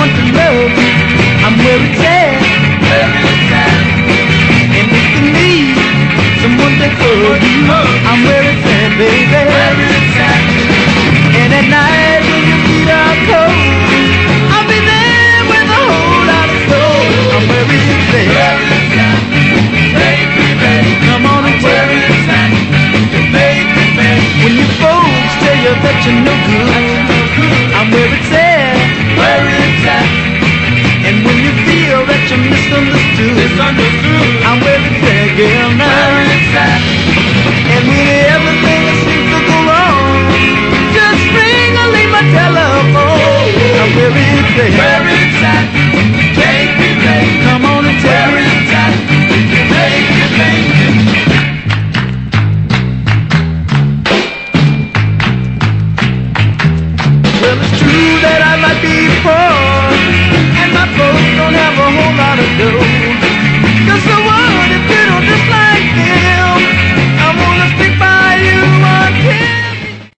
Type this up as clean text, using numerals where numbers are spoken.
someone to love, I'm where it's at. And if you need someone to hug you, I'm where it's at, baby. And at night when your feet are cold, I'll be there with a whole lot of soul. I'm where it's at. Come on and tell me. When your folks tell you that you're no good, I'm where it's at. And when you feel that you're misunderstood, I'm where it's at, girl, now. And when everything seems to go wrong, just ring or leave my telephone. I'm where it's at. Come on and tell me. Well, it's true that I might be poor, and my folks don't have a whole lot of dough.